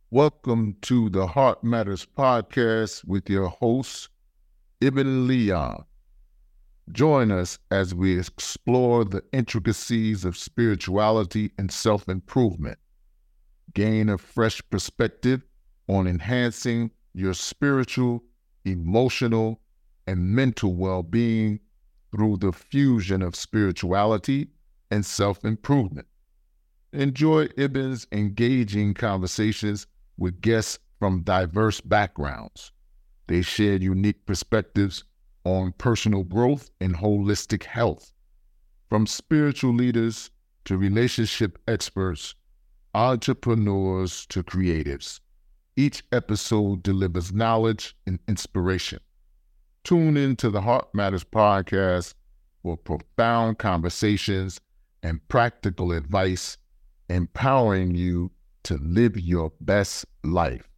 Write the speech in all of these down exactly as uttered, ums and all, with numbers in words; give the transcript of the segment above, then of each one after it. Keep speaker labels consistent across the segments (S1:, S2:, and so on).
S1: Welcome to the Heart Matters podcast with your host, Ibn Leon. Join us as we explore the intricacies of spirituality and self-improvement. Gain a fresh perspective on enhancing your spiritual, emotional, and mental well-being through the fusion of spirituality and self-improvement. Enjoy Ibn's engaging conversations with guests from diverse backgrounds. They share unique perspectives on personal growth and holistic health. From spiritual leaders to relationship experts, entrepreneurs to creatives, each episode delivers knowledge and inspiration. Tune in to the Heart Matters podcast for profound conversations and practical advice, empowering you to live your best life.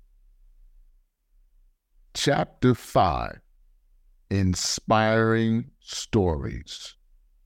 S1: Chapter five, Inspiring Stories.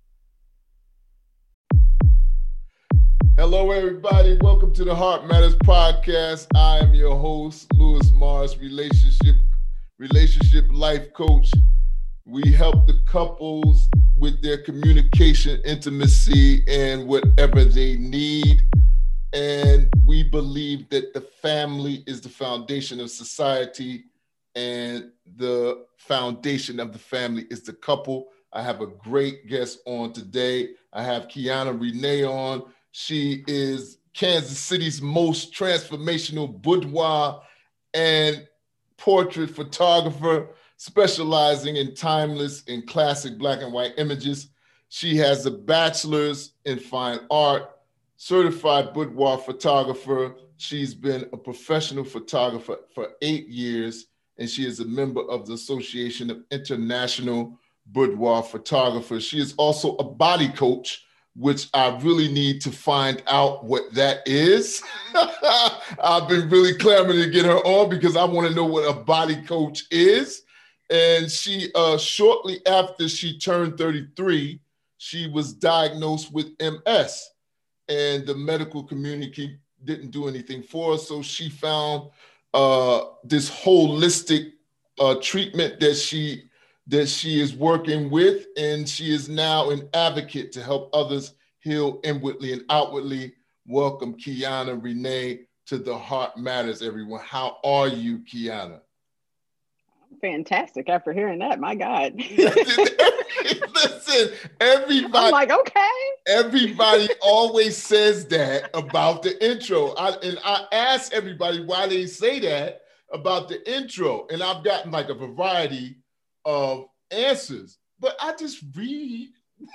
S1: Hello, everybody. Welcome to the Heart Matters podcast. I am your host, Louis Mars, relationship, relationship life coach. We help the couples with their communication, intimacy, and whatever they need. And we believe that the family is the foundation of society, and the foundation of the family is the couple. I have a great guest on today. I have Kiana Renee on. She is Kansas City's most transformational boudoir and portrait photographer, specializing in timeless and classic black and white images. She has a bachelor's in fine art, certified boudoir photographer. She's been a professional photographer for eight years, and she is a member of the Association of International Boudoir Photographers. She is also a body coach, which I really need to find out what that is. I've been really clamoring to get her on because I want to know what a body coach is. And she, uh, shortly after she turned thirty-three, she was diagnosed with M S. And the medical community didn't do anything for her. So she found uh, this holistic uh, treatment that she that she is working with, and she is now an advocate to help others heal inwardly and outwardly. Welcome, Kiana Renee, to the Heart Matters, everyone. How are you, Kiana?
S2: Fantastic. After hearing that, my God.
S1: Listen, everybody.
S2: I'm like, okay.
S1: Everybody always says that about the intro. I, and I ask everybody why they say that about the intro. And I've gotten like a variety of answers. But I just read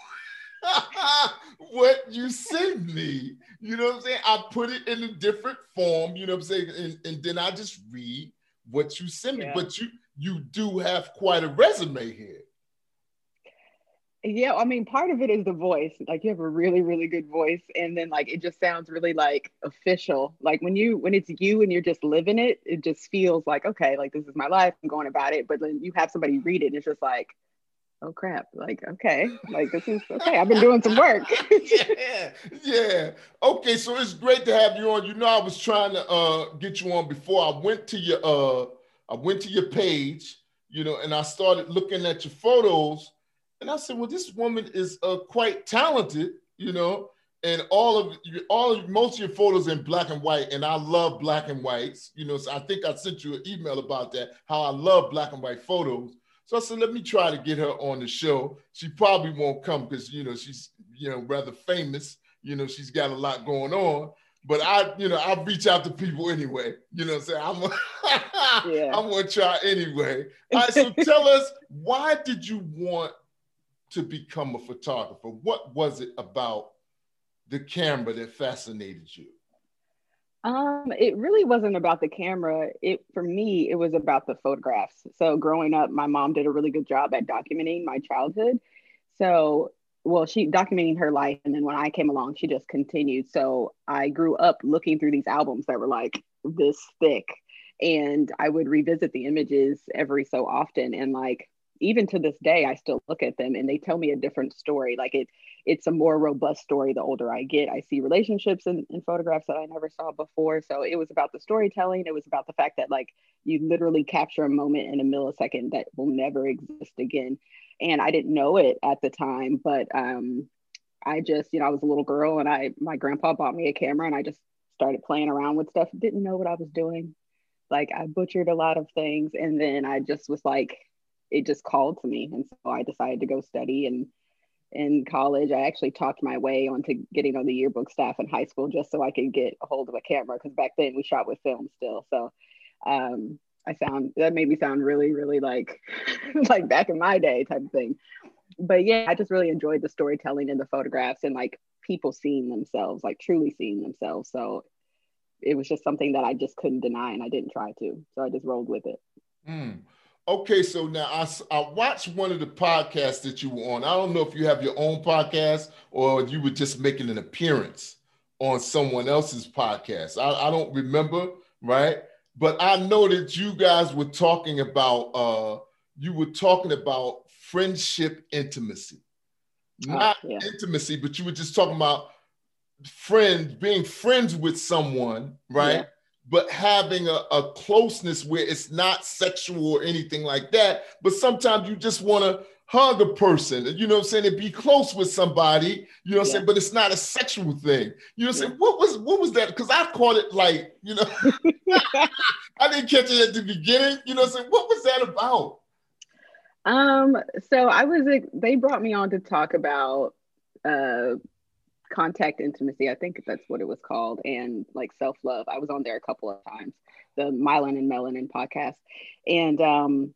S1: what you send me. You know what I'm saying? I put it in a different form, you know what I'm saying? And, and then I just read what you send me. Yeah. But you you do have quite a resume here.
S2: Yeah, I mean, part of it is the voice. Like, you have a really, really good voice, and then like it just sounds really like official. Like when you when it's you and you're just living it, it just feels like, okay, like this is my life, I'm going about it. But then you have somebody read it, and it's just like, oh crap, like okay, like this is okay. I've been doing some work.
S1: yeah, yeah. Okay, so it's great to have you on. You know, I was trying to uh, get you on before I went to your uh, I went to your page, you know, and I started looking at your photos. And I said, well, this woman is uh, quite talented, you know, and all of all of, most of your photos in black and white. And I love black and whites, you know, so I think I sent you an email about that, how I love black and white photos. So I said, let me try to get her on the show. She probably won't come because, you know, she's, you know, rather famous. You know, she's got a lot going on. But I, you know, I reach out to people anyway. You know what I'm saying? I'm gonna, yeah. I'm gonna try anyway. All right, so tell us, why did you want to become a photographer? What was it about the camera that fascinated you?
S2: Um, it really wasn't about the camera. It for me, it was about the photographs. So growing up, my mom did a really good job at documenting my childhood. So, well, she documenting her life, and then when I came along, she just continued. So I grew up looking through these albums that were like this thick, and I would revisit the images every so often, and like even to this day, I still look at them and they tell me a different story. Like it, it's a more robust story the older I get. I see relationships in, in photographs that I never saw before. So it was about the storytelling. It was about the fact that like you literally capture a moment in a millisecond that will never exist again. And I didn't know it at the time, but um, I just, you know, I was a little girl and I, my grandpa bought me a camera and I just started playing around with stuff. Didn't know what I was doing. Like I butchered a lot of things. And then I just was like, it just called to me. And so I decided to go study. And in college, I actually talked my way onto getting on the yearbook staff in high school just so I could get a hold of a camera. Cause back then we shot with film still. So um, I sound, that made me sound really, really like, like back in my day type of thing. But yeah, I just really enjoyed the storytelling in the photographs and like people seeing themselves, like truly seeing themselves. So it was just something that I just couldn't deny and I didn't try to. So I just rolled with it.
S1: Mm. Okay, so now I, I watched one of the podcasts that you were on. I don't know if you have your own podcast or you were just making an appearance on someone else's podcast. I, I don't remember, right? But I know that you guys were talking about, uh, you were talking about friendship intimacy. Not
S2: oh, yeah.
S1: intimacy, but you were just talking about friends, being friends with someone, right? Yeah. But having a, a closeness where it's not sexual or anything like that, but sometimes you just want to hug a person, you know what I'm saying, and be close with somebody, you know what I'm yeah. saying, but it's not a sexual thing. You know what I'm yeah. saying? What was what was that? Because I caught it like, you know, I didn't catch it at the beginning, you know what I'm saying? What was that about?
S2: Um, so I was, they brought me on to talk about uh contact intimacy. I think that's what it was called. And like self-love. I was on there a couple of times, the Myelin and Melanin podcast. And um,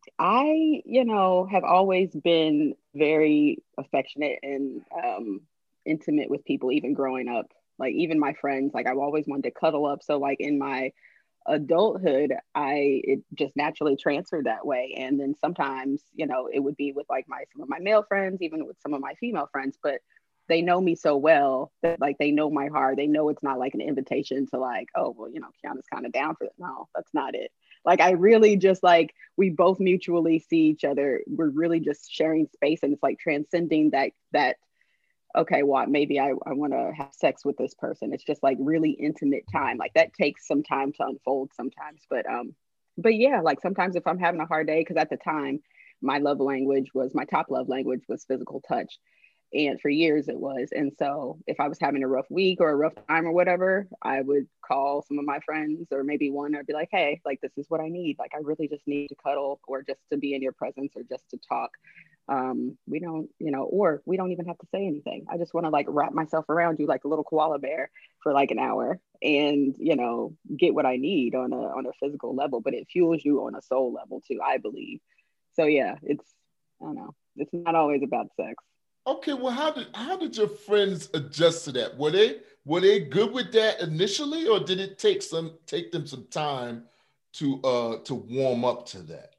S2: I, you know, have always been very affectionate and um, intimate with people, even growing up. Like even my friends, like I've always wanted to cuddle up. So like in my adulthood, I, it just naturally transferred that way. And then sometimes, you know, it would be with like my, some of my male friends, even with some of my female friends, but they know me so well that like they know my heart. They know it's not like an invitation to like, oh, well, you know, Kiana's kind of down for it. No, that's not it. Like I really just like, we both mutually see each other. We're really just sharing space and it's like transcending that, that, okay, well, maybe I, I want to have sex with this person. It's just like really intimate time. Like that takes some time to unfold sometimes. But, um, but yeah, like sometimes if I'm having a hard day, because at the time my love language was, my top love language was physical touch. And for years it was. And so if I was having a rough week or a rough time or whatever, I would call some of my friends or maybe one, I'd be like, hey, like, this is what I need. Like, I really just need to cuddle or just to be in your presence or just to talk. Um, we don't, you know, or we don't even have to say anything. I just want to like wrap myself around you like a little koala bear for like an hour and, you know, get what I need on a, on a physical level, but it fuels you on a soul level too, I believe. So yeah, it's, I don't know, it's not always about sex.
S1: Okay, well, how did how did your friends adjust to that? Were they were they good with that initially, or did it take some take them some time to uh to warm up to that?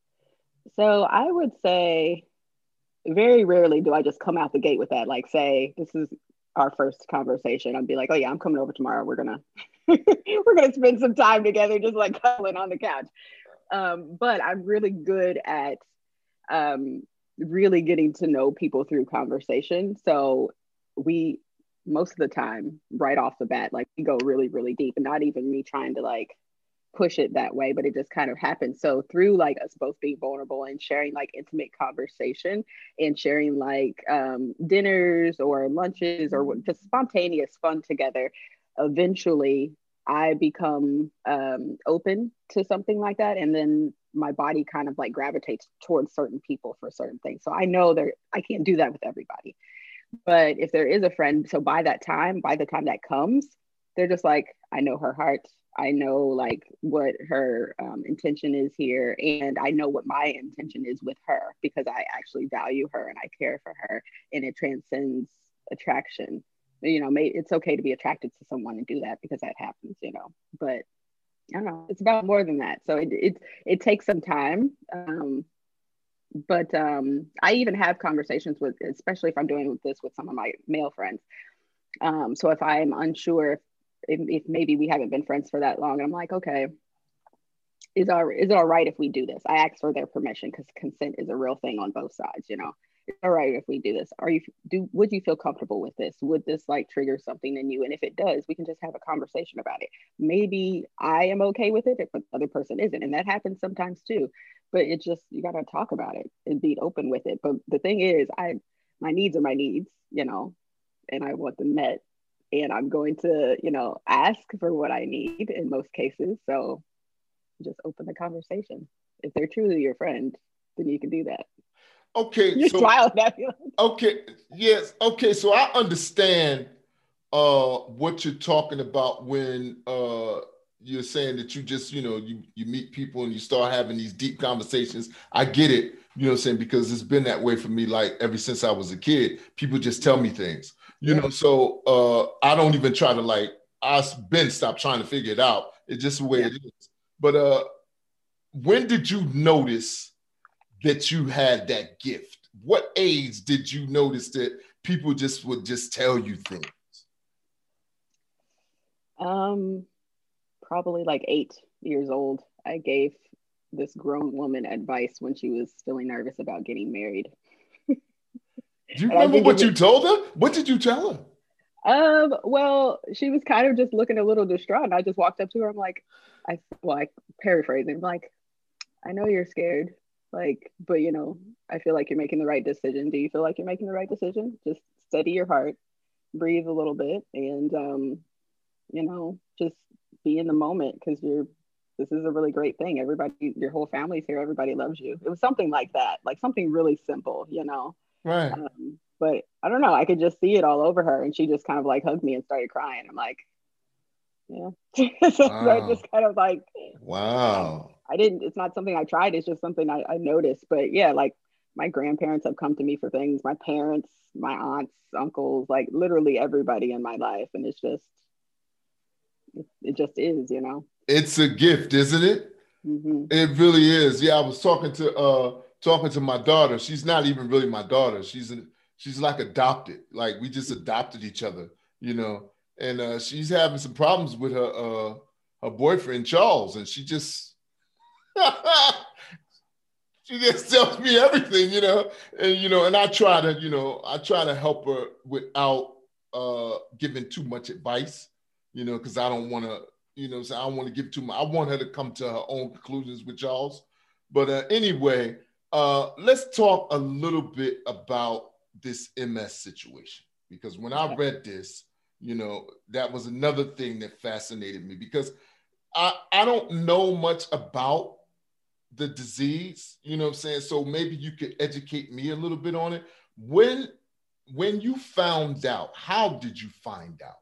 S2: So I would say very rarely do I just come out the gate with that. Like, say this is our first conversation, I'd be like, oh yeah, I'm coming over tomorrow. We're gonna we're gonna spend some time together, just like cuddling on the couch. Um, but I'm really good at um really getting to know people through conversation. So we, most of the time, right off the bat, like we go really, really deep and not even me trying to like push it that way, but it just kind of happens. So through like us both being vulnerable and sharing like intimate conversation and sharing like um, dinners or lunches or just spontaneous fun together, eventually I become um, open to something like that. And then my body kind of like gravitates towards certain people for certain things. So I know that I can't do that with everybody. But if there is a friend, so by that time, by the time that comes, they're just like, I know her heart. I know like what her um, intention is here. And I know what my intention is with her because I actually value her and I care for her, and it transcends attraction. You know, it's okay to be attracted to someone and do that because that happens, you know, but I don't know, it's about more than that. So it it, it takes some time. Um, but um, I even have conversations with, especially if I'm doing this with some of my male friends. Um, so if I'm unsure if, if maybe we haven't been friends for that long, I'm like, okay, is our is it all right if we do this? I asked for their permission because consent is a real thing on both sides, you know. It's all right if we do this. Are you do would you feel comfortable with this? Would this like trigger something in you? And if it does, we can just have a conversation about it. Maybe I am okay with it, but the other person isn't. And that happens sometimes too. But it just you gotta talk about it and be open with it. But the thing is, I my needs are my needs, you know, and I want them met. And I'm going to, you know, ask for what I need in most cases. So just open the conversation. If they're truly your friend, then you can do that.
S1: Okay,
S2: You're
S1: so
S2: smiling at me.
S1: okay, yes, okay. So I understand uh what you're talking about when uh you're saying that you just, you know, you you meet people and you start having these deep conversations. I get it, you know what I'm saying, because it's been that way for me like ever since I was a kid. People just tell me things, you
S2: Yeah.
S1: know, so uh I don't even try to like I've been stopped trying to figure it out. It's just the way
S2: Yeah.
S1: it is. But uh when did you notice that you had that gift? What age did you notice that people just would just tell you things?
S2: Um, probably like eight years old. I gave this grown woman advice when she was feeling nervous about getting married.
S1: Do you
S2: And I
S1: remember
S2: think it
S1: what
S2: was,
S1: you told her? What did you tell her?
S2: um, well, she was kind of just looking a little distraught. And I just walked up to her. I'm like, I well, I paraphrasing, I'm like, I know you're scared, like, but you know, I feel like you're making the right decision. Do you feel like you're making the right decision? Just steady your heart, breathe a little bit, and um, you know, just be in the moment because you're this is a really great thing. Everybody, your whole family's here, everybody loves you. It was something like that, like something really simple, you know.
S1: Right.
S2: Um, but I don't know, I could just see it all over her, and she just kind of like hugged me and started crying. I'm like, yeah. So I
S1: Wow.
S2: just kind of like, I,
S1: Wow.
S2: I didn't, it's not something I tried. It's just something I, I noticed. But yeah, like my grandparents have come to me for things, my parents, my aunts, uncles, like literally everybody in my life. And it's just, it, it just is, you know?
S1: It's a gift, isn't it?
S2: Mm-hmm.
S1: It really is. Yeah, I was talking to uh talking to my daughter. She's not even really my daughter. She's an, she's like adopted. Like we just adopted each other, you know. And uh she's having some problems with her uh her boyfriend Charles, and she just she just tells me everything, you know, and you know, and I try to, you know, I try to help her without uh giving too much advice, you know, because I don't want to, you know, so I don't want to give too much. I want her to come to her own conclusions with Charles. But uh, anyway, uh, let's talk a little bit about this M S situation, because when I
S2: Okay.
S1: read this, you know, that was another thing that fascinated me because I I don't know much about the disease, you know what I'm saying? So maybe you could educate me a little bit on it. When when you found out, how did you find out?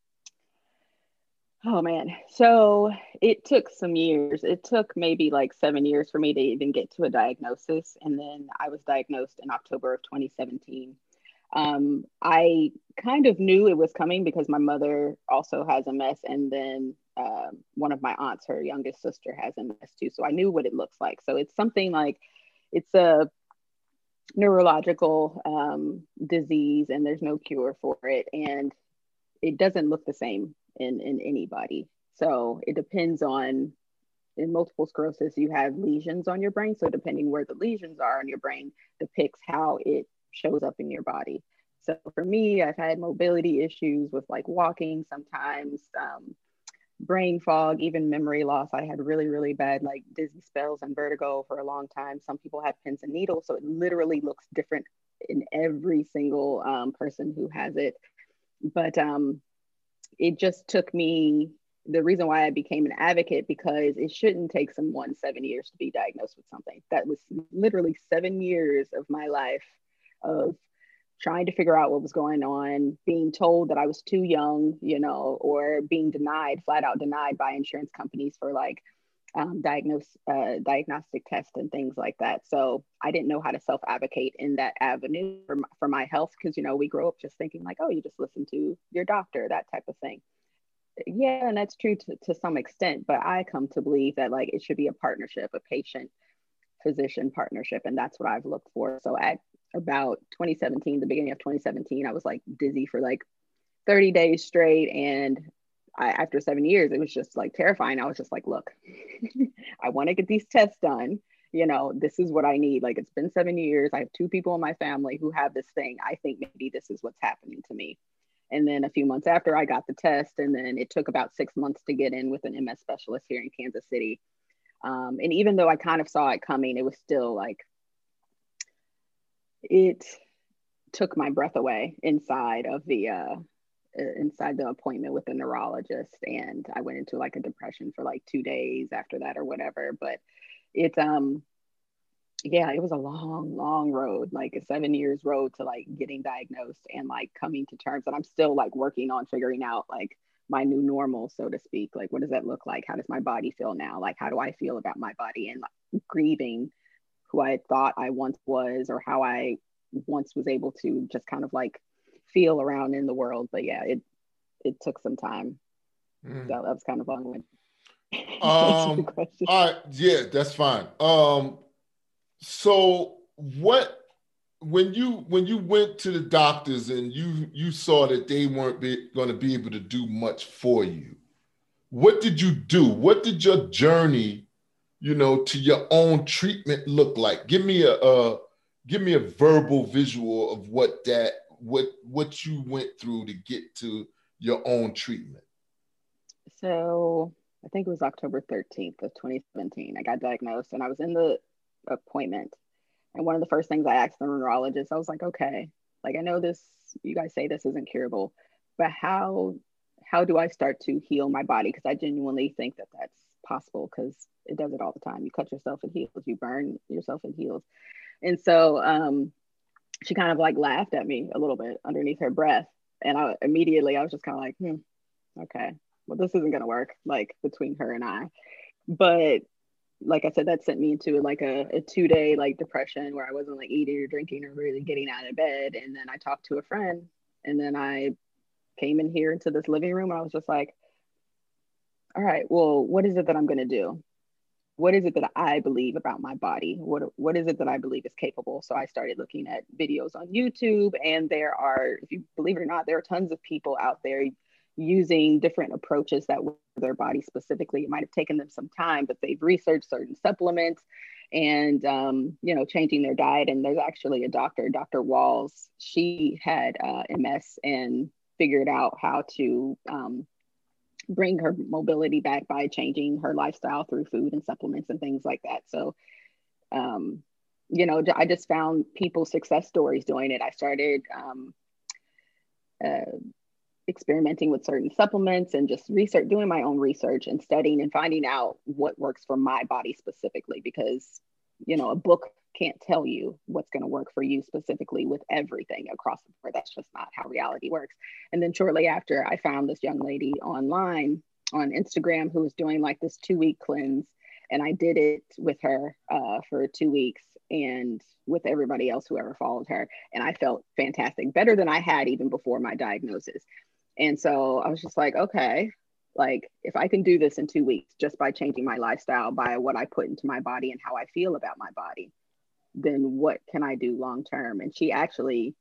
S2: Oh man. So it took some years. It took maybe like seven years for me to even get to a diagnosis. And then I was diagnosed in October of twenty seventeen. Um, I kind of knew it was coming because my mother also has M S, and then uh, one of my aunts, her youngest sister, has M S too. So I knew what it looks like. So it's something like it's a neurological um, disease, and there's no cure for it, and it doesn't look the same in in anybody. So it depends on in multiple sclerosis, you have lesions on your brain. So depending where the lesions are in your brain depicts how it shows up in your body. So for me, I've had mobility issues with like walking sometimes, um, brain fog, even memory loss. I had really, really bad like dizzy spells and vertigo for a long time. Some people have pins and needles. So it literally looks different in every single um, person who has it. But um, it just took me the reason why I became an advocate because it shouldn't take someone seven years to be diagnosed with something. That was literally seven years of my life of trying to figure out what was going on, being told that I was too young, you know, or being denied, flat out denied by insurance companies for like um, diagnose, uh, diagnostic tests and things like that. So I didn't know how to self-advocate in that avenue for my, for my health because, you know, we grow up just thinking like, oh, you just listen to your doctor, that type of thing. Yeah, and that's true to, to some extent, but I come to believe that like it should be a partnership, a patient physician partnership, and that's what I've looked for. So at about twenty seventeen, the beginning of twenty seventeen, I was like dizzy for like thirty days straight, and I, after seven years, it was just like terrifying. I was just like, look, I want to get these tests done. You know, this is what I need. Like, it's been seven years. I have two people in my family who have this thing. I think maybe this is what's happening to me. And then a few months after, I got the test, and then it took about six months to get in with an M S specialist here in Kansas City. Um, and even though I kind of saw it coming, it was still like, it took my breath away inside of the, uh, inside the appointment with the neurologist. And I went into like a depression for like two days after that or whatever. But it's, um, yeah, it was a long, long road, like a seven years road to like getting diagnosed and like coming to terms. And I'm still like working on figuring out like my new normal, so to speak. Like, what does that look like? How does my body feel now? Like, how do I feel about my body? And like, grieving who I thought I once was, or how I once was able to just kind of like feel around in the world. But yeah, it it took some time. Mm. So that was kind of long-winded.
S1: Um, all right, yeah, that's fine. Um, so what, when you when you went to the doctors and you you saw that they weren't going to be able to do much for you, what did you do? What did your journey, you know, to your own treatment look like? Give me a, a give me a verbal visual of what that what what you went through to get to your own treatment.
S2: So I think it was October thirteenth of twenty seventeen. I got diagnosed, and I was in the appointment. And one of the first things I asked the neurologist, I was like, okay, like, I know this, you guys say this isn't curable, but how how do I start to heal my body? Because I genuinely think that that's possible, because it does it all the time. You cut yourself, it heals. You burn yourself, it heals. And so um, she kind of like laughed at me a little bit underneath her breath. And I immediately, I was just kind of like, hmm, okay, well, this isn't going to work, like, between her and I. But like I said, that sent me into like a, a two day like depression, where I wasn't like eating or drinking or really getting out of bed. And then I talked to a friend, and then I came in here into this living room, and I was just like, all right, well, what is it that I'm going to do? What is it that I believe about my body? What, what is it that I believe is capable? So I started looking at videos on YouTube, and there are, if you believe it or not, there are tons of people out there using different approaches that work for their body specifically. It might have taken them some time, but they've researched certain supplements and, um, you know, changing their diet. And there's actually a doctor, Doctor Walls. She had uh, M S and figured out how to um, bring her mobility back by changing her lifestyle through food and supplements and things like that. So, um, you know, I just found people's success stories doing it. I started um, uh, experimenting with certain supplements and just research, doing my own research and studying and finding out what works for my body specifically, because, you know, a book can't tell you what's going to work for you specifically with everything across the board. That's just not how reality works. And then shortly after, I found this young lady online on Instagram who was doing like this two week cleanse. And I did it with her uh, for two weeks and with everybody else, whoever followed her. And I felt fantastic, better than I had even before my diagnosis. And so I was just like, okay, like, if I can do this in two weeks, just by changing my lifestyle, by what I put into my body and how I feel about my body, then what can I do long term? And she actually,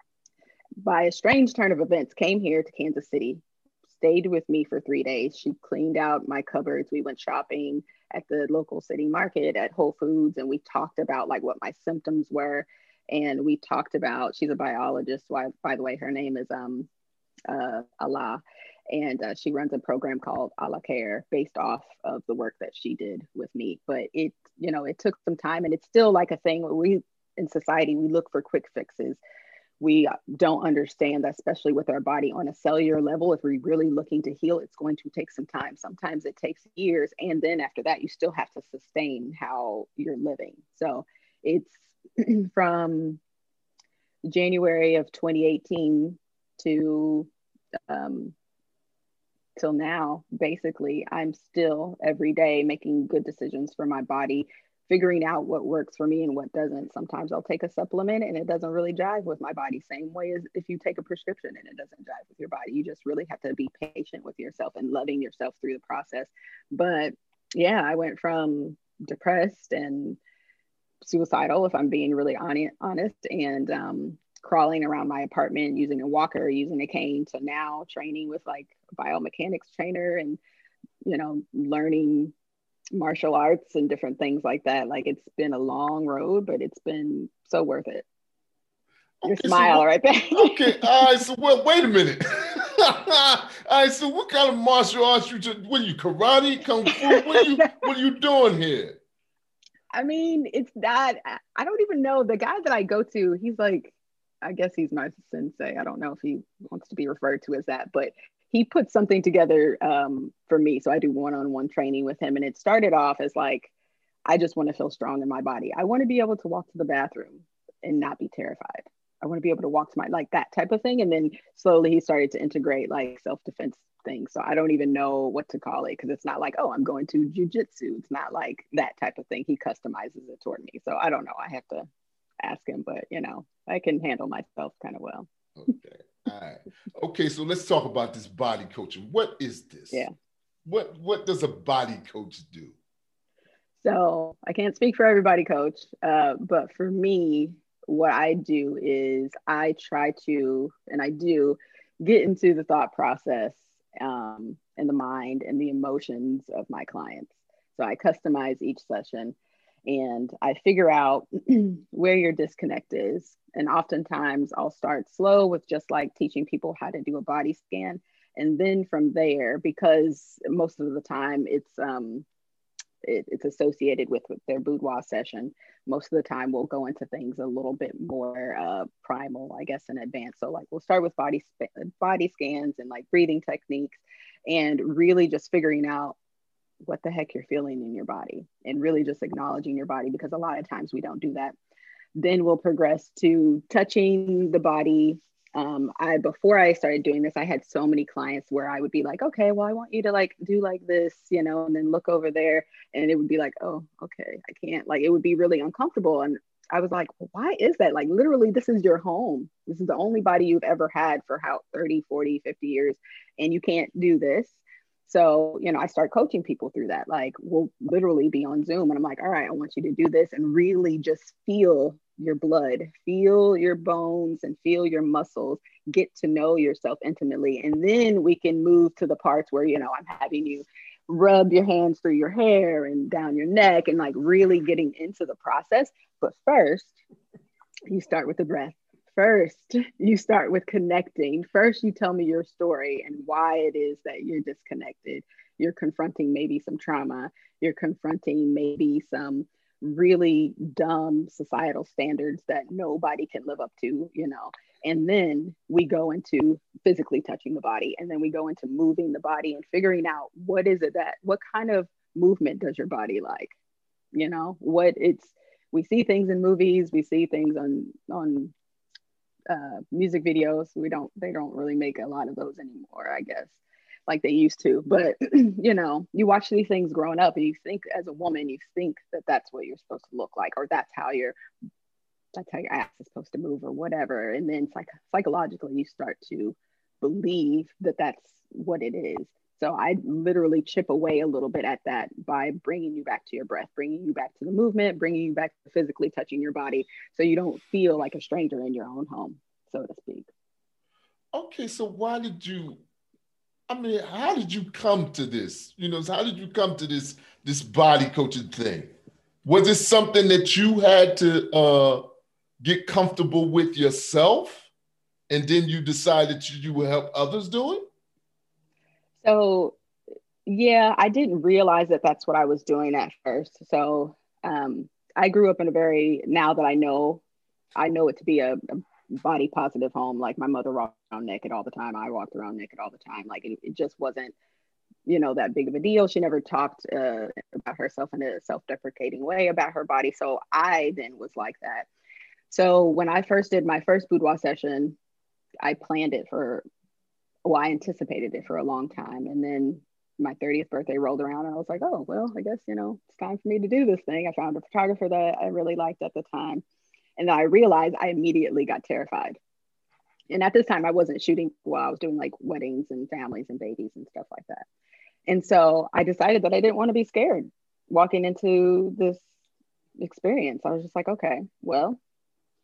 S2: by a strange turn of events, came here to Kansas City, stayed with me for three days. She cleaned out my cupboards. We went shopping at the local city market at Whole Foods, and we talked about like what my symptoms were. And we talked about, she's a biologist. Why, by the way, her name is um uh, Allah, and uh, she runs a program called Allah Care based off of the work that she did with me. But it, you know, it took some time, and it's still like a thing where we in society, we look for quick fixes. We don't understand that, especially with our body on a cellular level, if we're really looking to heal, it's going to take some time. Sometimes it takes years. And then after that, you still have to sustain how you're living. So it's from January of twenty eighteen to um, till now, basically, I'm still every day making good decisions for my body, figuring out what works for me and what doesn't. Sometimes I'll take a supplement and it doesn't really jive with my body. Same way as if you take a prescription and it doesn't jive with your body. You just really have to be patient with yourself and loving yourself through the process. But yeah, I went from depressed and suicidal, if I'm being really honest, and um, crawling around my apartment using a walker, using a cane, to now training with like biomechanics trainer and, you know, learning martial arts and different things like that. Like it's been a long road, but it's been so worth it. Your
S1: Okay, so
S2: smile
S1: what,
S2: right there.
S1: okay, all right, so well, wait a minute. All right, so what kind of martial arts you just, what are you, karate, kung fu? What are you what are you doing here?
S2: I mean, it's that I don't even know. The guy that I go to, he's like, I guess he's my sensei. I don't know if he wants to be referred to as that, but he put something together um, for me. So I do one-on-one training with him. And it started off as like, I just want to feel strong in my body. I want to be able to walk to the bathroom and not be terrified. I want to be able to walk to my, like that type of thing. And then slowly he started to integrate like self-defense things. So I don't even know what to call it because it's not like, oh, I'm going to jujitsu. It's not like that type of thing. He customizes it toward me. So I don't know. I have to ask him, but you know, I can handle myself kind of well.
S1: Okay. All right. Okay, so let's talk about this body coaching. What is this?
S2: Yeah.
S1: What what does a body coach do?
S2: So I can't speak for everybody, coach, uh, but for me, what I do is I try to, and I do, get into the thought process um, and the mind and the emotions of my clients. So I customize each session and I figure out where your disconnect is. And oftentimes I'll start slow with just like teaching people how to do a body scan. And then from there, because most of the time it's, um, it, it's associated with, with their boudoir session, most of the time we'll go into things a little bit more uh, primal, I guess, in advance. So like we'll start with body, body scans and like breathing techniques and really just figuring out what the heck you're feeling in your body and really just acknowledging your body, because a lot of times we don't do that. Then we'll progress to touching the body. Um, I, before I started doing this, I had so many clients where I would be like, okay, well, I want you to like do like this, you know, and then look over there. And it would be like, oh, okay, I can't, like, it would be really uncomfortable. And I was like, well, why is that? Like, literally, this is your home. This is the only body you've ever had for how thirty, forty, fifty years. And you can't do this. So, you know, I start coaching people through that. Like we'll literally be on Zoom and I'm like, all right, I want you to do this and really just feel your blood, feel your bones and feel your muscles, get to know yourself intimately. And then we can move to the parts where, you know, I'm having you rub your hands through your hair and down your neck and like really getting into the process. But first, you start with the breath. First, you start with connecting. First, you tell me your story and why it is that you're disconnected. You're confronting maybe some trauma. You're confronting maybe some really dumb societal standards that nobody can live up to, you know. And then we go into physically touching the body. And then we go into moving the body and figuring out what is it that, what kind of movement does your body like? You know, what it's, we see things in movies, we see things on, on, Uh, music videos. We don't, they don't really make a lot of those anymore, I guess, like they used to. But, you know, you watch these things growing up and you think as a woman, you think that that's what you're supposed to look like, or that's how your, that's how your ass is supposed to move or whatever. And then psych- psychologically, you start to believe that that's what it is. So I literally chip away a little bit at that by bringing you back to your breath, bringing you back to the movement, bringing you back to physically touching your body so you don't feel like a stranger in your own home, so to speak.
S1: Okay, so why did you, I mean, how did you come to this? You know, how did you come to this, this body coaching thing? Was it something that you had to uh, get comfortable with yourself and then you decided you, you would help others do it?
S2: So, yeah, I didn't realize that that's what I was doing at first. So, um, I grew up in a very, now that I know, I know it to be a, a body positive home. Like my mother walked around naked all the time. I walked around naked all the time. Like it, it just wasn't, you know, that big of a deal. She never talked uh, about herself in a self-deprecating way about her body. So I then was like that. So when I first did my first boudoir session, I planned it for, well, I anticipated it for a long time. And then my thirtieth birthday rolled around and I was like, oh, well, I guess, you know, it's time for me to do this thing. I found a photographer that I really liked at the time. And I realized I immediately got terrified. And at this time, I wasn't shooting while I was doing like weddings and families and babies and stuff like that. And so I decided that I didn't want to be scared walking into this experience. I was just like, okay, well,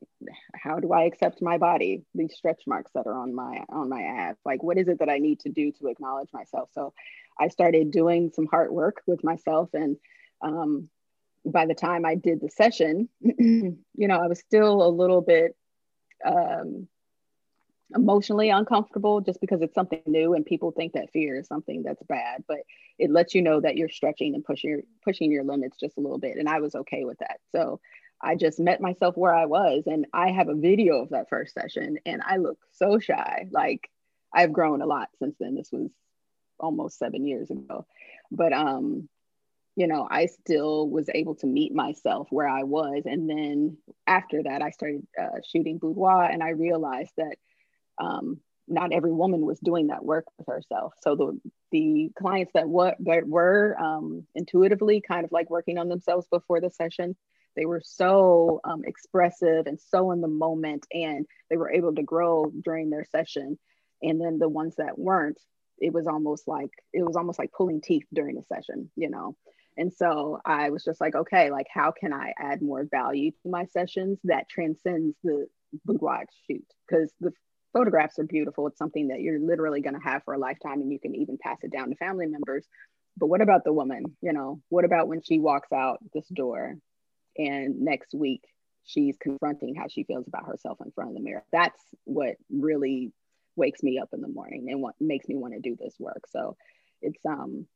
S2: how do I accept my body? These stretch marks that are on my on my abs. Like, what is it that I need to do to acknowledge myself? So I started doing some heart work with myself. And um, by the time I did the session, you know, I was still a little bit um, emotionally uncomfortable just because it's something new and people think that fear is something that's bad, but it lets you know that you're stretching and pushing your pushing your limits just a little bit. And I was okay with that. So I just met myself where I was, and I have a video of that first session and I look so shy. Like, I've grown a lot since then. This was almost seven years ago. But um you know, I still was able to meet myself where I was. And then after that, I started uh, shooting boudoir, and I realized that um, not every woman was doing that work with herself. So the the clients that, what, that were um, intuitively kind of like working on themselves before the session, they were so um, expressive and so in the moment, and they were able to grow during their session. And then the ones that weren't, it was almost like it was almost like pulling teeth during the session, you know. And so I was just like, okay, like, how can I add more value to my sessions that transcends the boudoir shoot? Because the photographs are beautiful. It's something that you're literally going to have for a lifetime, and you can even pass it down to family members. But what about the woman? You know, what about when she walks out this door and next week she's confronting how she feels about herself in front of the mirror? That's what really wakes me up in the morning and what makes me want to do this work. So it's, um,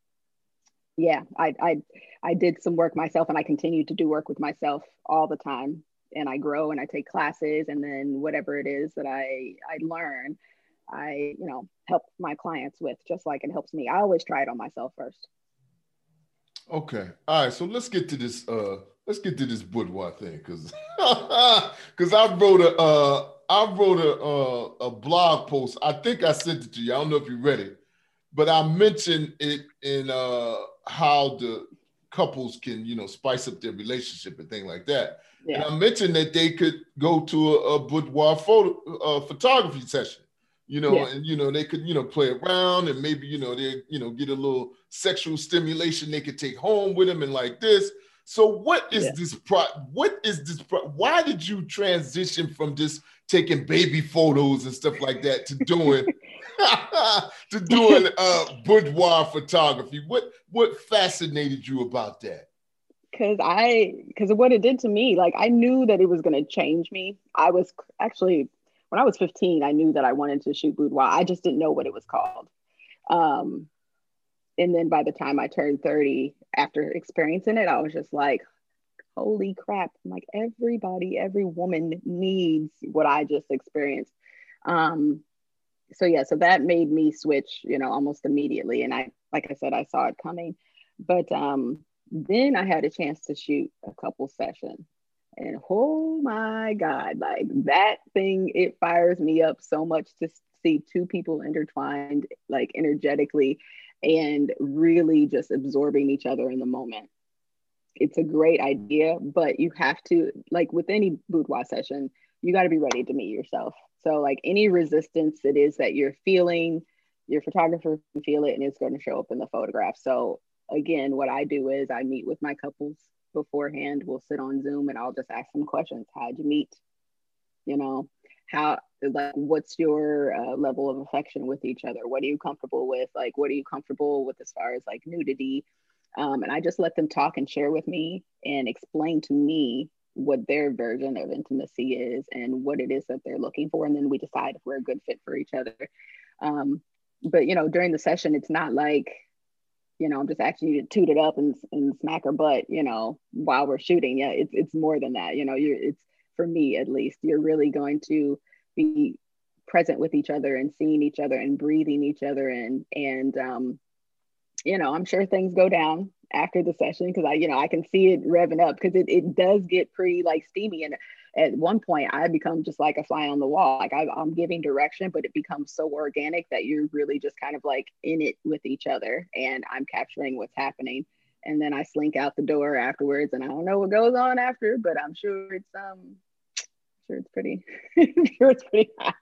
S2: yeah, I, I, I did some work myself, and I continue to do work with myself all the time. And I grow and I take classes, and then whatever it is that I, I learn, I, you know, help my clients with, just like it helps me. I always try it on myself first.
S1: Okay. All right. So let's get to this. Uh, let's get to this boudoir thing, because because I wrote a uh, I wrote a uh, a blog post. I think I sent it to you. I don't know if you read it, but I mentioned it in uh, how the couples can, you know, spice up their relationship and things like that. Yeah. And I mentioned that they could go to a, a boudoir photo uh, photography session, you know, yeah. and, you know, they could, you know, play around, and maybe, you know, they, you know, get a little sexual stimulation they could take home with them and like this. So what is yeah. this pro? What is this pro? Why did you transition from just taking baby photos and stuff like that to doing to doing uh, boudoir photography? What what fascinated you about that?
S2: Because I, because of what it did to me. Like, I knew that it was going to change me. I was actually, when I was fifteen, I knew that I wanted to shoot boudoir. I just didn't know what it was called. Um, and then by the time I turned thirty, after experiencing it, I was just like, holy crap. I'm like, everybody, every woman needs what I just experienced. Um, so yeah, so that made me switch, you know, almost immediately. And I, like I said, I saw it coming. But um, then I had a chance to shoot a couple sessions. And oh my God, like that thing, it fires me up so much to see two people intertwined, like energetically, and really just absorbing each other in the moment. It's a great idea, but you have to, like with any boudoir session, you got to be ready to meet yourself. So like any resistance it is that you're feeling, your photographer can feel it, and it's going to show up in the photograph. So again, what I do is I meet with my couples beforehand. We'll sit on Zoom and I'll just ask them questions. How'd you meet? You know, how, like, what's your uh, level of affection with each other? What are you comfortable with? Like, what are you comfortable with as far as like nudity? Um, and I just let them talk and share with me and explain to me what their version of intimacy is and what it is that they're looking for. And then we decide if we're a good fit for each other. Um, but, you know, during the session, it's not like, you know, I'm just asking you to toot it up and, and smack her butt, you know, while we're shooting. Yeah, it's it's more than that. You know, you're, it's, for me at least, you're really going to be present with each other and seeing each other and breathing each other in. And, um, you know, I'm sure things go down after the session because I, you know, I can see it revving up because it, it does get pretty like steamy. And at one point I become just like a fly on the wall. Like I, I'm giving direction, but it becomes so organic that you're really just kind of like in it with each other, and I'm capturing what's happening. And then I slink out the door afterwards, and I don't know what goes on after, but I'm sure it's um, sure it's pretty, I'm sure it's pretty hot.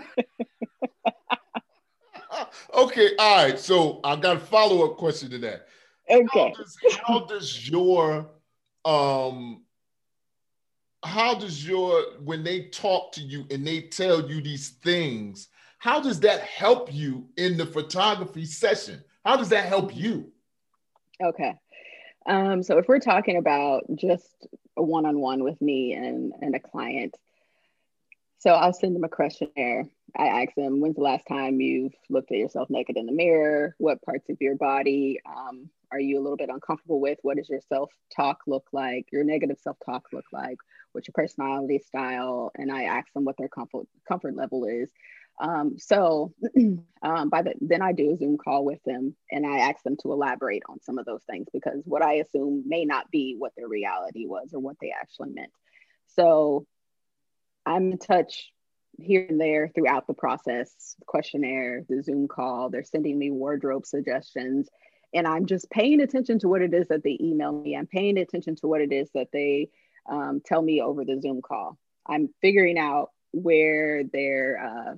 S1: Okay, all right. So I got a follow-up question to that.
S2: Okay.
S1: How does, how does your um how does your, when they talk to you and they tell you these things, how does that help you in the photography session? How does that help you?
S2: Okay. Um, so if we're talking about just a one-on-one with me and, and a client, so I'll send them a questionnaire. I ask them, when's the last time you've looked at yourself naked in the mirror? What parts of your body um, are you a little bit uncomfortable with? What does your self-talk look like? Your negative self-talk look like? What's your personality style? And I ask them what their comfort comfort level is. Um, so um, by the, then I do a Zoom call with them and I ask them to elaborate on some of those things because what I assume may not be what their reality was or what they actually meant. So I'm in touch here and there throughout the process, questionnaire, the Zoom call, they're sending me wardrobe suggestions, and I'm just paying attention to what it is that they email me. I'm paying attention to what it is that they um, tell me over the Zoom call. I'm figuring out where their, uh,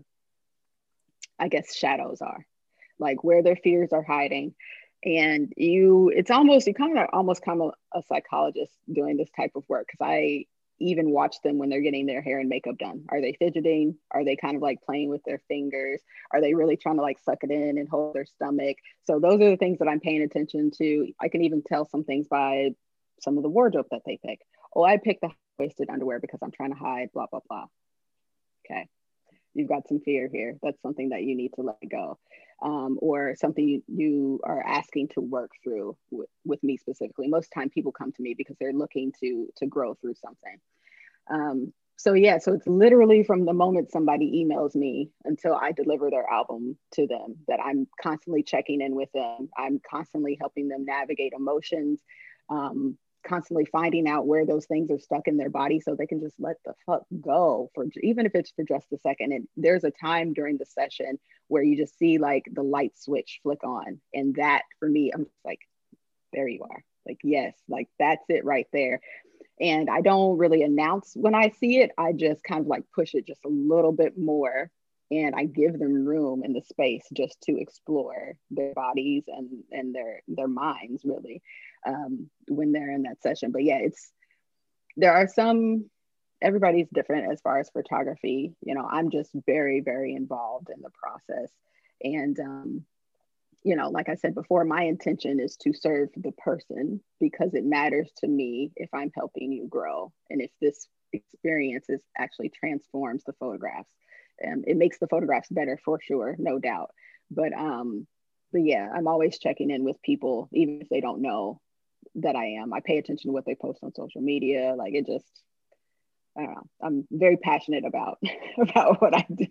S2: I guess, shadows are, like where their fears are hiding. And you, it's almost, you kind of almost become a, a psychologist doing this type of work because I even watch them when they're getting their hair and makeup done. Are they fidgeting? Are they kind of like playing with their fingers? Are they really trying to like suck it in and hold their stomach? So those are the things that I'm paying attention to. I can even tell some things by some of the wardrobe that they pick. Oh, I picked the high-waisted underwear because I'm trying to hide blah, blah, blah. Okay. You've got some fear here. That's something that you need to let go. Um, or something you, you are asking to work through with, with me specifically. Most time people come to me because they're looking to, to grow through something. Um, so yeah, so it's literally from the moment somebody emails me until I deliver their album to them that I'm constantly checking in with them. I'm constantly helping them navigate emotions, um, constantly finding out where those things are stuck in their body so they can just let the fuck go for, even if it's for just a second. And there's a time during the session where you just see like the light switch flick on. And that for me, I'm just like, there you are. Like, yes, like that's it right there. And I don't really announce when I see it. I just kind of like push it just a little bit more. And I give them room in the space just to explore their bodies and, and their, their minds really um, when they're in that session. But yeah, it's, there are some, everybody's different as far as photography. You know, I'm just very, very involved in the process. And, um, you know, like I said before, my intention is to serve the person because it matters to me if I'm helping you grow. And if this experience is actually transforms the photographs, um, it makes the photographs better for sure, no doubt. But, um, but yeah, I'm always checking in with people, even if they don't know that I am. I pay attention to what they post on social media. Like it just, I don't know. I'm very passionate about, about what I do.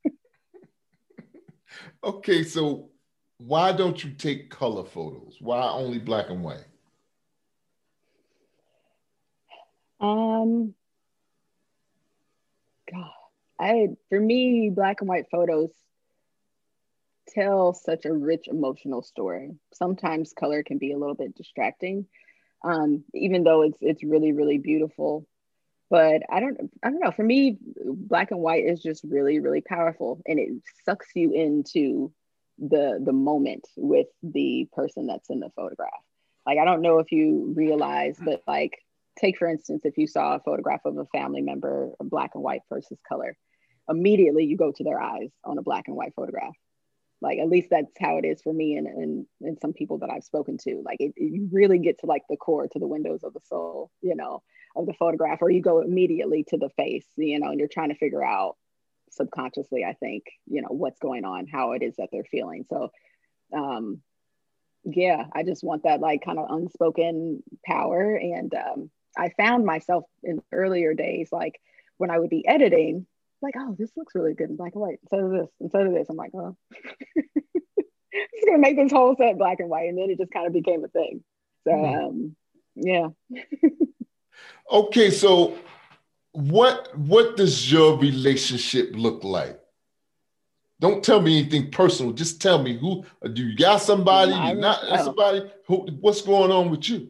S1: Okay, so why don't you take color photos? Why only black and white?
S2: Um, God, I, for me, black and white photos tell such a rich emotional story. Sometimes color can be a little bit distracting, um, even though it's it's really, really beautiful. But I don't I don't know. For me, black and white is just really, really powerful, and it sucks you into the the moment with the person that's in the photograph. Like I don't know if you realize, but like take for instance, if you saw a photograph of a family member, black and white versus color, immediately you go to their eyes on a black and white photograph. Like at least that's how it is for me and and, and some people that I've spoken to. Like it, you really get to like the core, to the windows of the soul, you know, of the photograph, or you go immediately to the face, you know, and you're trying to figure out subconsciously, I think, you know, what's going on, how it is that they're feeling. So um yeah, I just want that like kind of unspoken power. And um I found myself in earlier days, like when I would be editing, like, oh, this looks really good in black and white. So does this, and so does this. I'm like, oh, just gonna make this whole set black and white. And then it just kind of became a thing. So
S1: Mm-hmm.
S2: um, yeah.
S1: Okay, so what what does your relationship look like? Don't tell me anything personal. Just tell me who do you got somebody?
S2: My
S1: You
S2: re-
S1: not
S2: oh,
S1: somebody? Who? What's going on with you?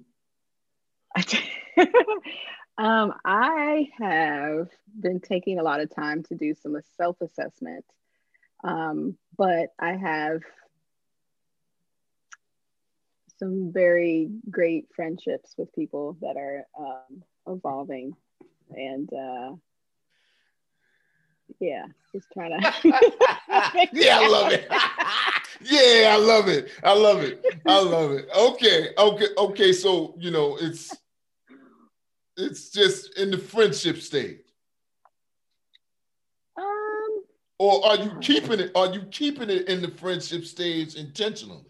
S2: um, I have been taking a lot of time to do some self-assessment, um, but I have some very great friendships with people that are um, evolving. And uh, yeah, just trying to.
S1: Yeah, I love it. Yeah, I love it. I love it. I love it. Okay, okay, okay. So you know, it's it's just in the friendship stage.
S2: Um,
S1: Or are you keeping it? Are you keeping it in the friendship stage intentionally?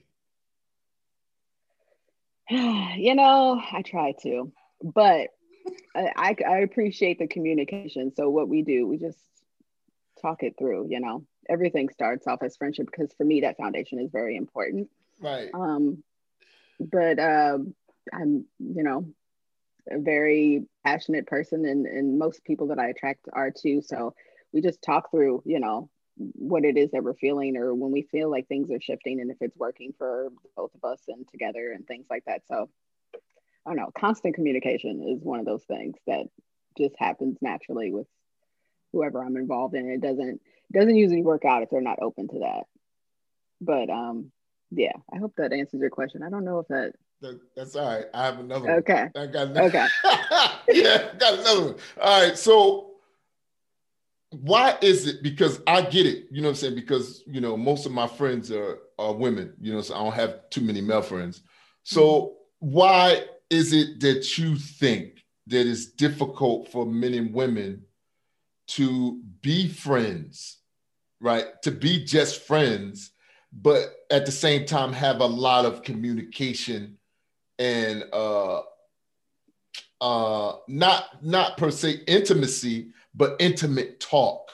S2: you know, I try to, but I, I appreciate the communication. So what we do, we just talk it through. You know, everything starts off as friendship because for me that foundation is very important.
S1: Right.
S2: Um, but uh, I'm, you know, a very passionate person, and and most people that I attract are too. So we just talk through, you know, what it is that we're feeling, or when we feel like things are shifting, and if it's working for both of us and together and things like that. So I don't know. Constant communication is one of those things that just happens naturally with whoever I'm involved in. It doesn't it doesn't usually work out if they're not open to that. But um, yeah, I hope that answers your question. I don't know if that.
S1: that that's all right. I have another one.
S2: Okay.
S1: I got another.
S2: Okay.
S1: Yeah, I got another one. All right. So why is it? Because I get it. You know what I'm saying? Because you know most of my friends are are women. You know, so I don't have too many male friends. So mm-hmm. why is it that you think that it's difficult for men and women to be friends, right? To be just friends, but at the same time have a lot of communication and uh, uh, not not per se intimacy, but intimate talk.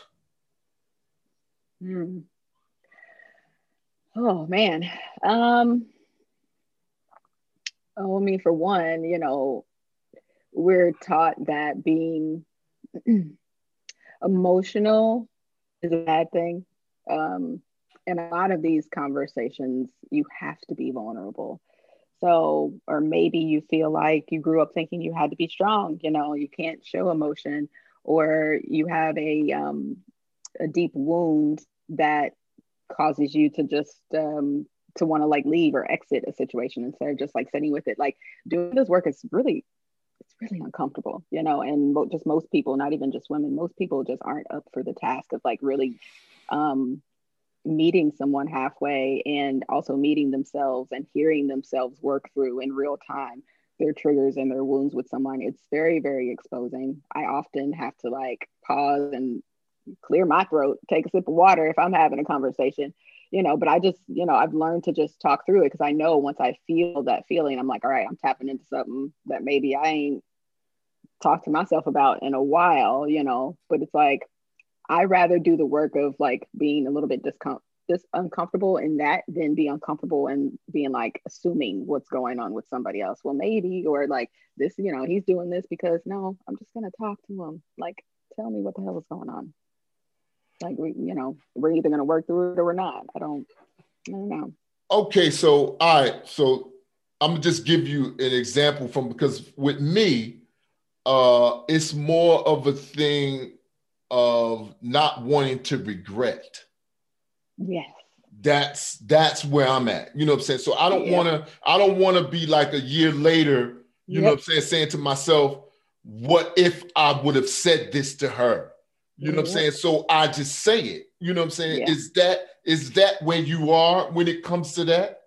S2: Mm. Oh man. Um, oh, I mean, for one, you know, we're taught that being emotional is a bad thing. Um, in a lot of these conversations, you have to be vulnerable. So, or maybe you feel like you grew up thinking you had to be strong, you know, you can't show emotion, or you have a, um, a deep wound that causes you to just, um, to want to like leave or exit a situation instead of just like sitting with it. Like doing this work is really, it's really uncomfortable, you know, and just most people, not even just women, most people just aren't up for the task of like really, um, meeting someone halfway and also meeting themselves and hearing themselves work through in real time their triggers and their wounds with someone. It's very, very exposing. I often have to like pause and clear my throat, take a sip of water if I'm having a conversation, you know, but I just, you know, I've learned to just talk through it because I know once I feel that feeling, I'm like, all right, I'm tapping into something that maybe I ain't talked to myself about in a while, you know, but it's like, I rather do the work of like being a little bit discom- dis- uncomfortable in that than be uncomfortable and being like assuming what's going on with somebody else. Well, maybe, or like this, you know, he's doing this because no, I'm just going to talk to him. Like, tell me what the hell is going on. Like, we, you know, we're either going to work through it or we're not. I don't, I don't know.
S1: Okay. So, all right. So I'm gonna just give you an example from, because with me, uh, it's more of a thing of not wanting to regret.
S2: Yes.
S1: That's that's where I'm at. You know what I'm saying? So I don't
S2: Yep.
S1: want to, I don't want to be like a year later, you
S2: Yep.
S1: know what I'm saying, saying to myself, what if I would have said this to her? You know what I'm saying? So I just say it. You know what I'm saying?
S2: Yeah.
S1: Is that is that where you are when it comes to that?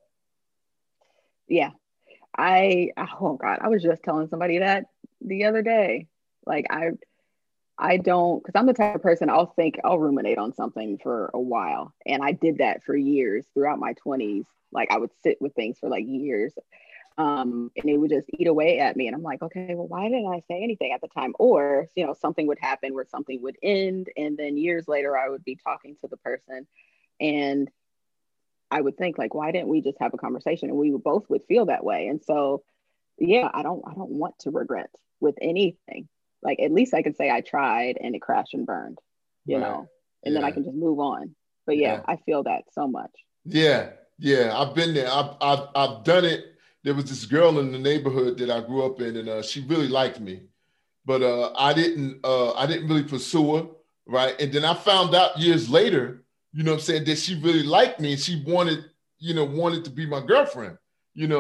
S2: Yeah. I oh God, I was just telling somebody that the other day. Like I I don't, because I'm the type of person I'll think, I'll ruminate on something for a while. And I did that for years throughout my twenties. Like I would sit with things for like years. Um, and it would just eat away at me. And I'm like, okay, well, why didn't I say anything at the time? Or, you know, something would happen where something would end. And then years later, I would be talking to the person and I would think like, why didn't we just have a conversation? And we would both would feel that way. And so, yeah, I don't, I don't want to regret with anything. Like at least I can say I tried and it crashed and burned, you
S1: Right.
S2: know, and
S1: Yeah.
S2: then I can just move on. But yeah,
S1: Yeah.
S2: I feel that so much.
S1: Yeah, yeah, I've been there. I've I've I've done it. There was this girl in the neighborhood that I grew up in, and uh, she really liked me, but uh, I didn't. Uh, I didn't really pursue her, right? And then I found out years later, you know, what I'm saying, that she really liked me, and she wanted, you know, wanted to be my girlfriend, you know.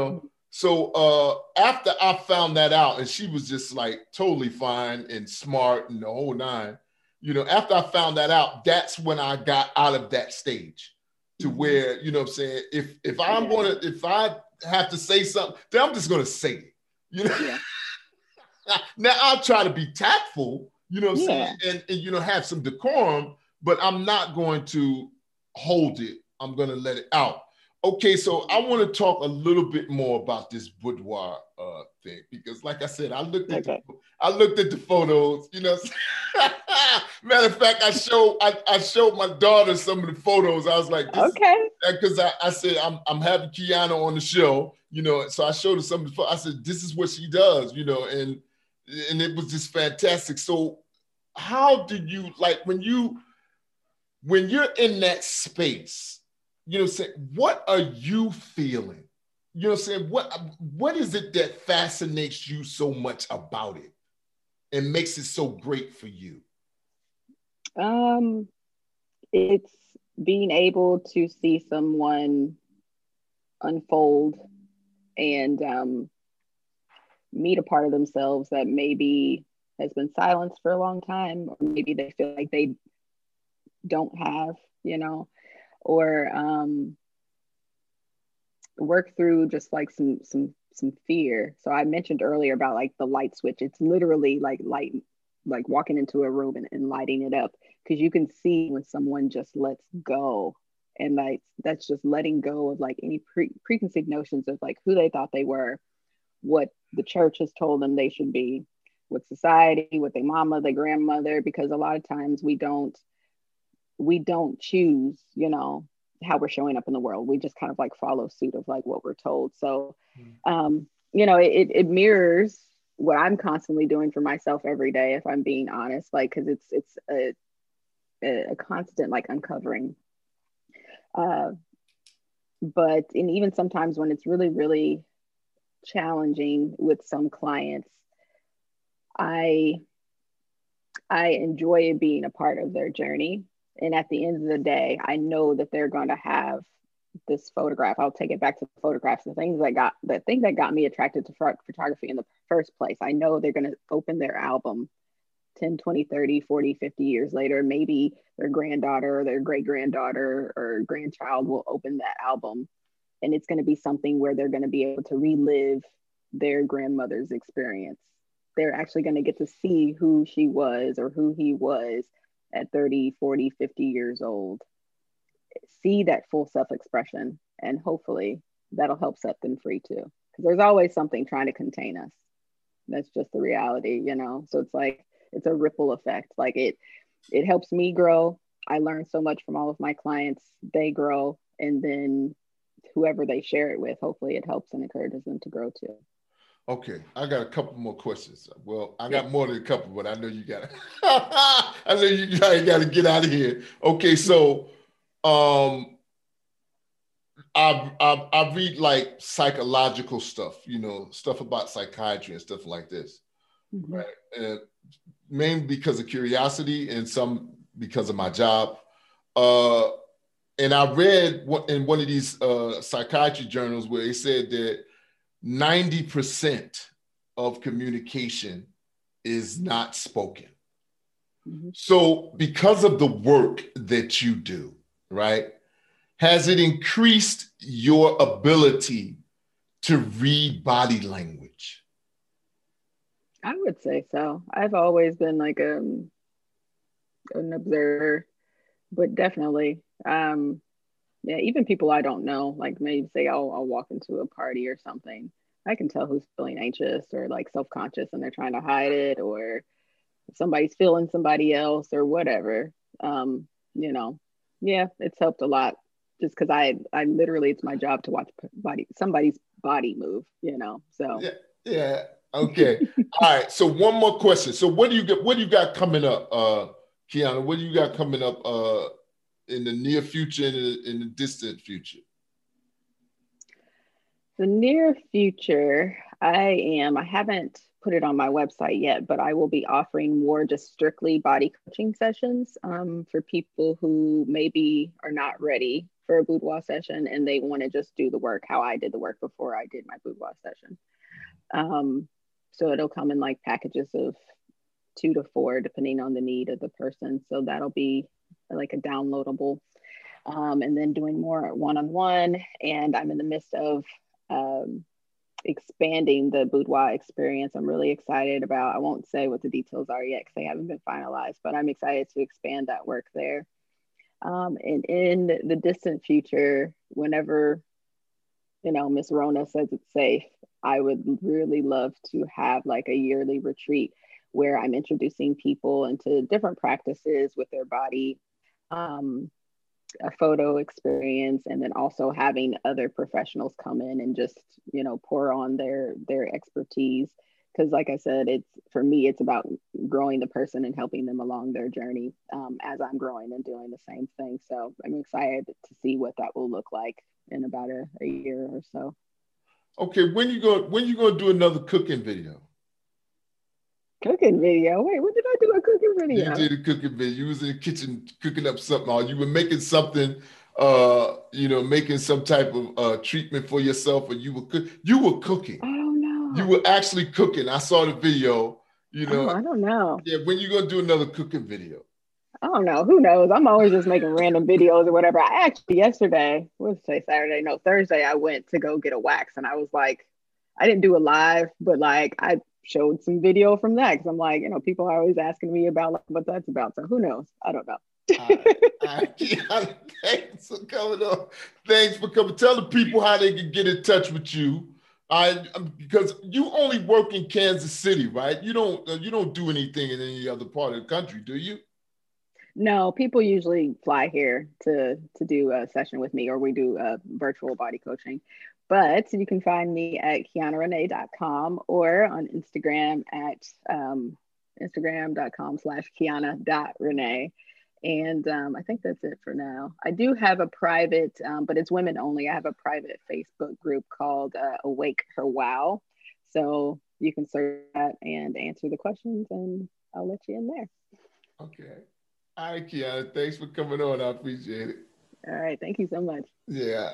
S1: So uh, after I found that out, and she was just like totally fine and smart and the whole nine, you know, after I found that out, that's when I got out of that stage to mm-hmm. where, you know what I'm saying, if if I'm yeah. gonna, if I have to say something, then I'm just gonna say it. You know, yeah. Now I'll try to be tactful, you know what I'm yeah. saying, and, and you know, have some decorum, but I'm not going to hold it. I'm gonna let it out. Okay, so I want to talk a little bit more about this boudoir uh, thing because, like I said, I looked at okay. the, I looked at the photos. You know, matter of fact, I showed I, I showed my daughter some of the photos. I was like, this
S2: okay,
S1: because I, I said I'm I'm having Kiana on the show. You know, so I showed her some of the photos. I said, this is what she does. You know, and and it was just fantastic. So, how did you like when you when you're in that space? You know what I'm saying? What are you feeling? You know what I'm saying? What, what is it that fascinates you so much about it and makes it so great for you?
S2: Um, it's being able to see someone unfold and um, meet a part of themselves that maybe has been silenced for a long time, or maybe they feel like they don't have, you know, or um, work through just like some some some fear. So I mentioned earlier about like the light switch. It's literally like light, like walking into a room and, and lighting it up, because you can see when someone just lets go, and like that's just letting go of like any pre- preconceived notions of like who they thought they were, what the church has told them they should be, what society, what their mama, their grandmother, because a lot of times we don't we don't choose, you know, how we're showing up in the world. We just kind of like follow suit of like what we're told. So, um, you know, it, it mirrors what I'm constantly doing for myself every day, if I'm being honest, like, cause it's, it's a, a constant like uncovering. Uh, but, and even sometimes when it's really, really challenging with some clients, I, I enjoy being a part of their journey. And at the end of the day, I know that they're going to have this photograph. I'll take it back to the photographs, the things that got the thing that got me attracted to photography in the first place. I know they're going to open their album ten, twenty, thirty, forty, fifty years later. Maybe their granddaughter or their great granddaughter or grandchild will open that album. And it's going to be something where they're going to be able to relive their grandmother's experience. They're actually going to get to see who she was or who he was at thirty, forty, fifty years old, see that full self-expression, and hopefully that'll help set them free too. Because there's always something trying to contain us. That's just the reality, you know? So it's like, it's a ripple effect. Like it, it helps me grow. I learn so much from all of my clients, they grow, and then whoever they share it with, hopefully it helps and encourages them to grow too.
S1: Okay, I got a couple more questions. Well, I got yeah. more than a couple, but I know you got to. I know you got to get out of here. Okay, so um, I, I I read like psychological stuff, you know, stuff about psychiatry and stuff like this, mm-hmm. right? And mainly because of curiosity, and some because of my job. Uh, and I read in one of these uh, psychiatry journals where they said that ninety percent of communication is not spoken. Mm-hmm. So because of the work that you do, right, has it increased your ability to read body language?
S2: I would say so. I've always been like a, an observer, but definitely, um, yeah, even people I don't know, like maybe say I'll, I'll walk into a party or something, I can tell who's feeling anxious or like self-conscious and they're trying to hide it, or if somebody's feeling somebody else or whatever. Um, you know, yeah, it's helped a lot just because I, I literally, it's my job to watch body, somebody's body move, you know, so.
S1: Yeah, yeah. Okay. All right. So one more question. So what do you get, what do you got coming up, uh, Kiana? What do you got coming up uh, in the near future and in the, in the distant future?
S2: The near future, I am, I haven't put it on my website yet, but I will be offering more just strictly body coaching sessions um, for people who maybe are not ready for a boudoir session and they want to just do the work how I did the work before I did my boudoir session. Um, so it'll come in like packages of two to four, depending on the need of the person. So that'll be like a downloadable. Um, and then doing more one-on-one. And I'm in the midst of um, expanding the boudoir experience. I'm really excited about, I won't say what the details are yet because they haven't been finalized, but I'm excited to expand that work there. Um, and in the distant future, whenever, you know, Miss Rona says it's safe, I would really love to have like a yearly retreat where I'm introducing people into different practices with their body, um, a photo experience, and then also having other professionals come in and just, you know, pour on their their expertise. Because like I said, it's for me, it's about growing the person and helping them along their journey um, as I'm growing and doing the same thing. So I'm excited to see what that will look like in about a, a year or so.
S1: Okay, when you go when you gonna do another cooking video?
S2: Cooking video? Wait, what did I do a cooking video?
S1: You did a cooking video. You was in the kitchen cooking up something, or you were making something, uh, you know, making some type of uh, treatment for yourself, or you were cook. You were cooking.
S2: Oh no!
S1: You were actually cooking. I saw the video. You know,
S2: oh, I don't know.
S1: Yeah, when you gonna do another cooking video?
S2: I don't know. Who knows? I'm always just making random videos or whatever. I actually yesterday, what's say Saturday? No, Thursday. I went to go get a wax, and I was like, I didn't do it live, but like I showed some video from that because I'm like, you know, people are always asking me about like, what that's about. So who knows? I don't know.
S1: I, I, I, thanks for coming on. Thanks for coming. Tell the people how they can get in touch with you. I because you only work in Kansas City, right? You don't you don't do anything in any other part of the country, do you?
S2: No, people usually fly here to to do a session with me, or we do a virtual body coaching. But you can find me at kiana renee dot com or on Instagram at um, instagram.com slash kiana.renee. And um, I think that's it for now. I do have a private, um, but it's women only. I have a private Facebook group called uh, Awake Her Wow. So you can search that and answer the questions, and I'll let you in there.
S1: Okay. All right, Kiana. Thanks for coming on. I appreciate it.
S2: All right. Thank you so much.
S1: Yeah.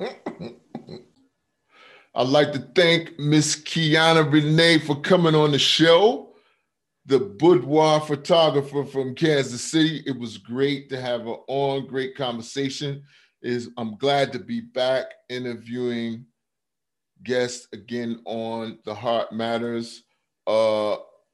S1: I'd like to thank Miss Kiana Renee for coming on the show, the boudoir photographer from Kansas City. It was great to have her on, great conversation. Is I'm glad to be back interviewing guests again on The Heart Matters. Uh,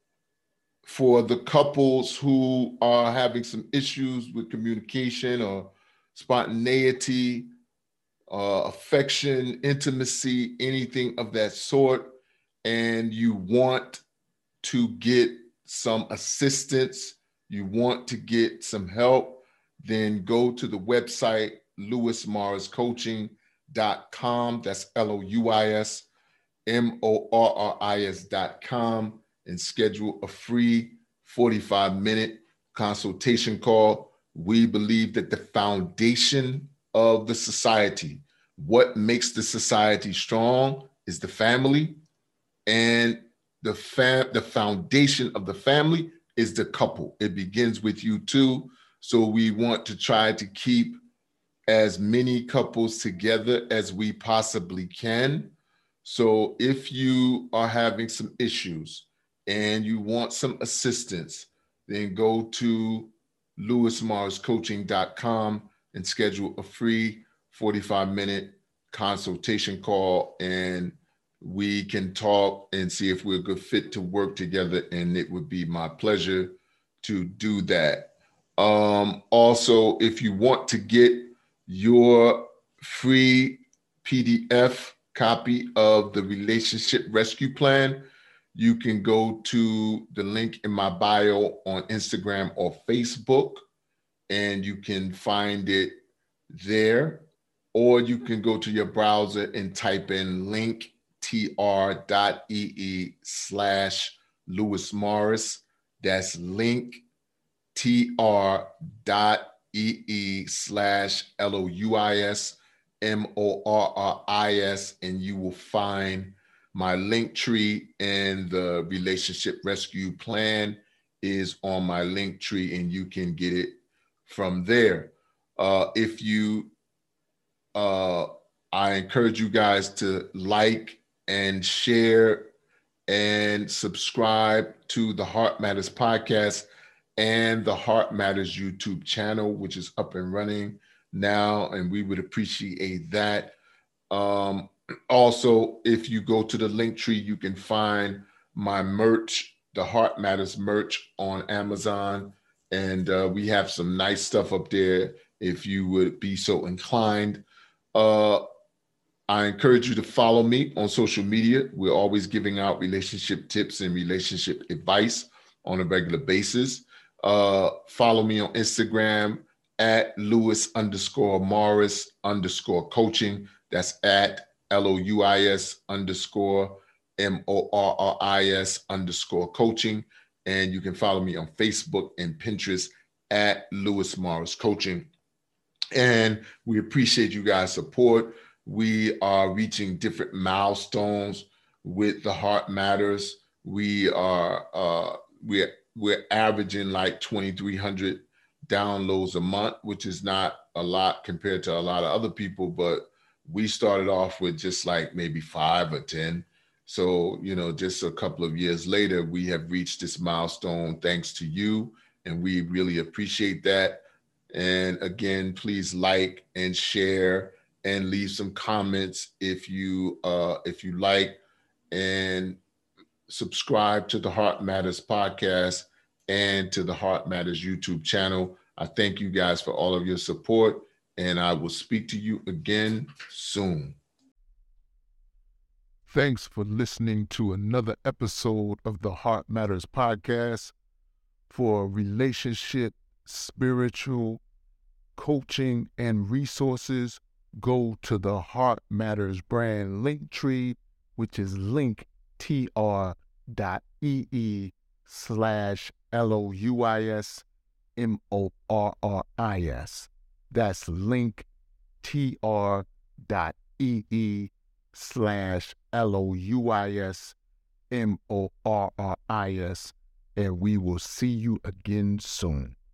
S1: for the couples who are having some issues with communication or spontaneity, Uh, affection, intimacy, anything of that sort, and you want to get some assistance, you want to get some help, then go to the website louis morris coaching dot com. That's L O U I S M O R R I S dot com, and schedule a free forty-five minute consultation call. We believe that the foundation of the society, what makes the society strong, is the family, and the fam- the foundation of the family is the couple. It begins with you too. So we want to try to keep as many couples together as we possibly can. So if you are having some issues and you want some assistance, then go to louis morris coaching dot com and schedule a free forty-five minute consultation call, and we can talk and see if we're a good fit to work together. And it would be my pleasure to do that. Um, also, if you want to get your free P D F copy of the Relationship Rescue Plan, you can go to the link in my bio on Instagram or Facebook, and you can find it there. Or you can go to your browser and type in linktr.ee slash Louis Morris. That's linktr.ee slash L O U I S M O R R I S, and you will find my link tree, and the Relationship Rescue Plan is on my link tree, and you can get it from there. Uh, if you uh, I encourage you guys to like and share and subscribe to the Heart Matters podcast and the Heart Matters YouTube channel, which is up and running now, and we would appreciate that. Um, also, if you go to the link tree, you can find my merch, the Heart Matters merch on Amazon, and uh, we have some nice stuff up there if you would be so inclined. Uh, I encourage you to follow me on social media. We're always giving out relationship tips and relationship advice on a regular basis. Uh, follow me on Instagram at Louis underscore Morris underscore coaching. That's at L O U I S underscore M O R R I S underscore coaching. And you can follow me on Facebook and Pinterest at Louis Morris Coaching. And we appreciate you guys' support. We are reaching different milestones with the Heart Matters. We are uh, we're we're averaging like twenty-three hundred downloads a month, which is not a lot compared to a lot of other people, but we started off with just like maybe five or ten. So, you know, just a couple of years later, we have reached this milestone thanks to you, and we really appreciate that. And again, please like and share and leave some comments if you uh, if you like, and subscribe to the Heart Matters podcast and to the Heart Matters YouTube channel. I thank you guys for all of your support, and I will speak to you again soon. Thanks for listening to another episode of the Heart Matters podcast. For relationship, spiritual, coaching, and resources, go to the Heart Matters brand link tree, which is linktr.ee slash L O U I S M O R R I S. That's linktr.ee slash L O U I S M O R R I S. And we will see you again soon.